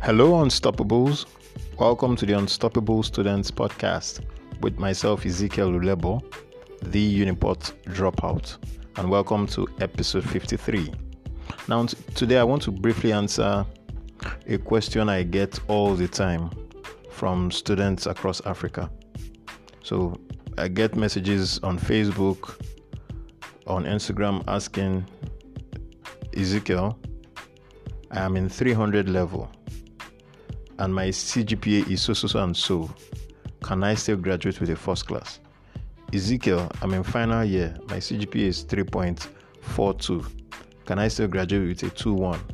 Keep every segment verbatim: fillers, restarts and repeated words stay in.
Hello, Unstoppables. Welcome to the Unstoppable Students Podcast with myself, Ezekiel Ulebo, the Uniport dropout, and welcome to episode fifty-three. Now, t- today I want to briefly answer a question I get all the time from students across Africa. So, I get messages on Facebook, on Instagram asking, Ezekiel, I am in three hundred level and my C G P A is so, so, so, and so. Can I still graduate with a first class? Ezekiel, I'm in final year. My C G P A is three point four two. Can I still graduate with a two point one?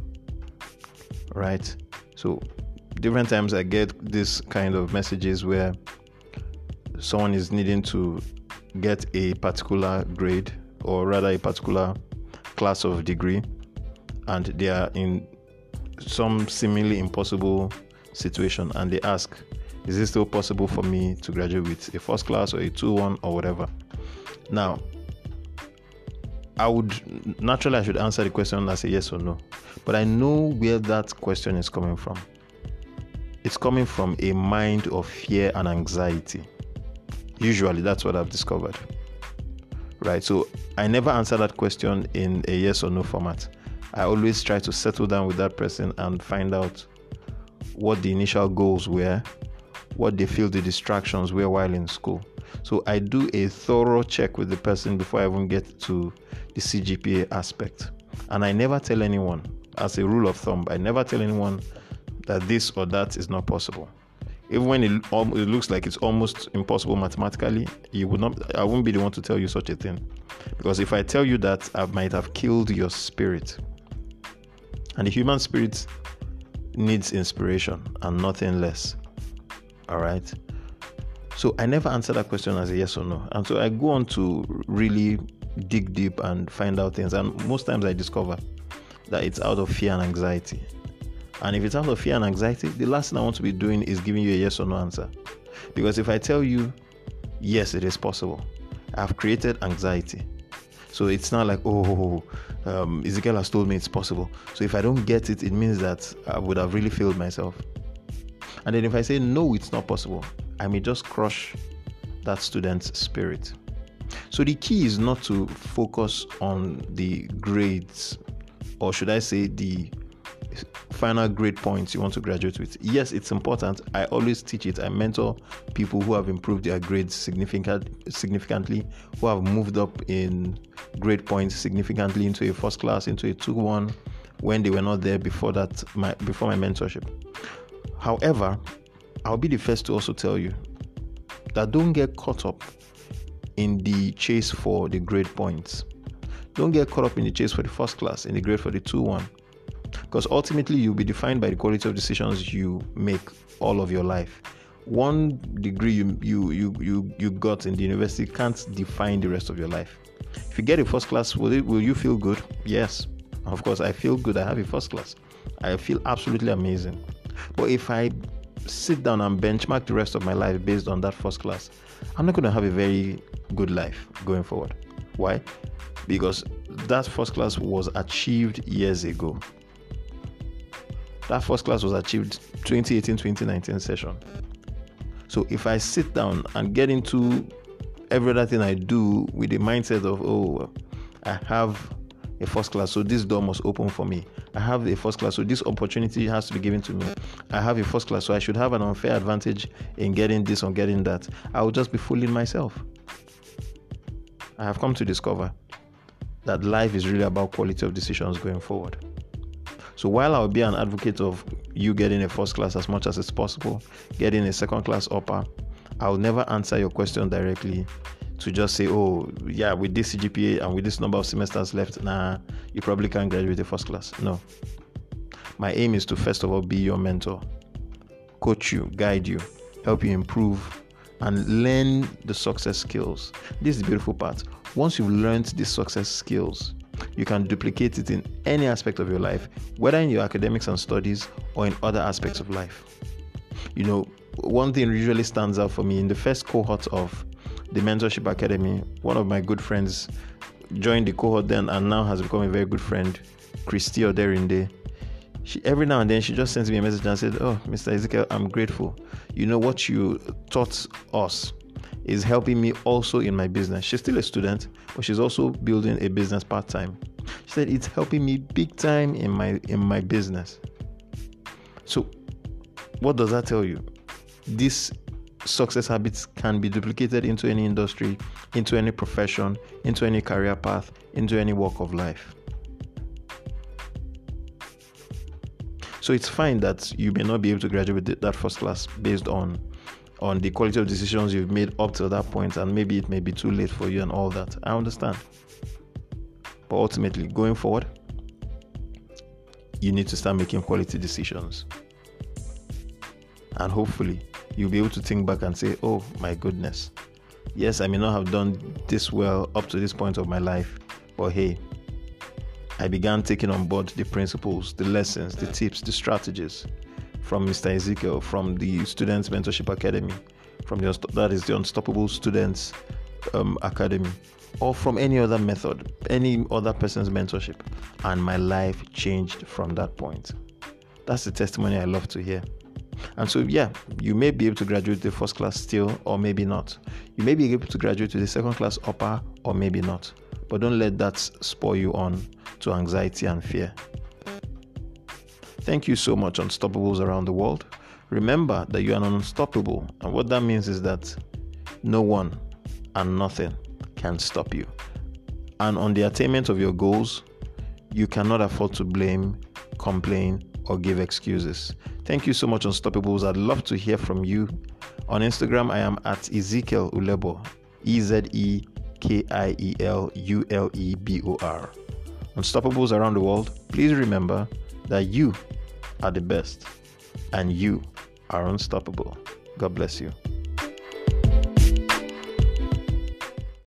Right? So, different times I get this kind of messages where someone is needing to get a particular grade, or rather a particular class of degree, and they are in some seemingly impossible situation, and they ask, is it still possible for me to graduate with a first class or a two point one or whatever? Now, I would naturally I should answer the question as a yes or no, but I know where that question is coming from. It's coming from a mind of fear and anxiety. Usually that's what I've discovered, right? So I never answer that question in a yes or no format. I always try to settle down with that person and find out what the initial goals were, what they feel the distractions were while in school. So I do a thorough check with the person before I even get to the C G P A aspect. And I never tell anyone, as a rule of thumb, I never tell anyone that this or that is not possible. Even when it, it looks like it's almost impossible mathematically, you would not. I won't be the one to tell you such a thing. Because if I tell you that, I might have killed your spirit. And the human spirit needs inspiration and nothing less. All right. So I never answer that question as a yes or no. And so I go on to really dig deep and find out things. And most times I discover that it's out of fear and anxiety. And if it's out of fear and anxiety, the last thing I want to be doing is giving you a yes or no answer. Because if I tell you, yes, it is possible, I've created anxiety. So it's not like, oh, um, Ezekiel has told me it's possible. So if I don't get it, it means that I would have really failed myself. And then if I say, no, it's not possible, I may just crush that student's spirit. So the key is not to focus on the grades, or should I say the final grade points you want to graduate with. Yes, it's important. I always teach it. I mentor people who have improved their grades significant, significantly, who have moved up in grade points significantly into a first class, into a two point one, when they were not there before that, my, before my mentorship. However, I'll be the first to also tell you that don't get caught up in the chase for the grade points. Don't get caught up in the chase for the first class, in the grade for the two point one. Because ultimately you'll be defined by the quality of decisions you make all of your life. One degree you you you you, you got in the university can't define the rest of your life. If you get a first class, will it, will you feel good? Yes. Of course, I feel good. I have a first class. I feel absolutely amazing. But if I sit down and benchmark the rest of my life based on that first class, I'm not going to have a very good life going forward. Why? Because that first class was achieved years ago. That first class was achieved twenty eighteen twenty nineteen session. So if I sit down and get into every other thing I do with the mindset of, oh, I have a first class, so this door must open for me. I have a first class, so this opportunity has to be given to me. I have a first class, so I should have an unfair advantage in getting this or getting that. I will just be fooling myself. I have come to discover that life is really about quality of decisions going forward. So while I'll be an advocate of you getting a first class as much as it's possible, getting a second class upper, I'll never answer your question directly to just say, oh, yeah, with this C G P A and with this number of semesters left, nah, you probably can't graduate a first class. No. My aim is to first of all be your mentor, coach you, guide you, help you improve, and learn the success skills. This is the beautiful part. Once you've learned the success skills, you can duplicate it in any aspect of your life, whether in your academics and studies or in other aspects of life. You know, one thing usually stands out for me in the first cohort of the Mentorship Academy. One of my good friends joined the cohort then and now has become a very good friend, Christy Oderinde. She every now and then she just sends me a message and said, "Oh, Mister Ezekiel, I'm grateful. You know what you taught us is helping me also in my business." She's still a student, but she's also building a business part-time. She said it's helping me big time in my in my business. So what does that tell you? These success habits can be duplicated into any industry, into any profession, into any career path, into any walk of life. So it's fine that you may not be able to graduate with that first class based on on the quality of decisions you've made up till that point, and maybe it may be too late for you and all that. I understand. But ultimately, going forward, you need to start making quality decisions. And hopefully, you'll be able to think back and say, oh my goodness, yes, I may not have done this well up to this point of my life, but hey, I began taking on board the principles, the lessons, the tips, the strategies from Mister Ezekiel, from the Students Mentorship Academy, from the that is the Unstoppable Students um, Academy, or from any other method, any other person's mentorship, and my life changed from that point. That's the testimony I love to hear. And so, yeah, you may be able to graduate the first class still, or maybe not. You may be able to graduate to the second class upper, or maybe not. But don't let that spur you on to anxiety and fear. Thank you so much, Unstoppables around the world. Remember that you are unstoppable. And what that means is that no one and nothing can stop you. And on the attainment of your goals, you cannot afford to blame, complain, or give excuses. Thank you so much, Unstoppables. I'd love to hear from you. On Instagram, I am at Ezekiel Ulebo, E Z E K I E L U L E B O R. Unstoppables around the world, please remember that you are the best and you are unstoppable. God bless you.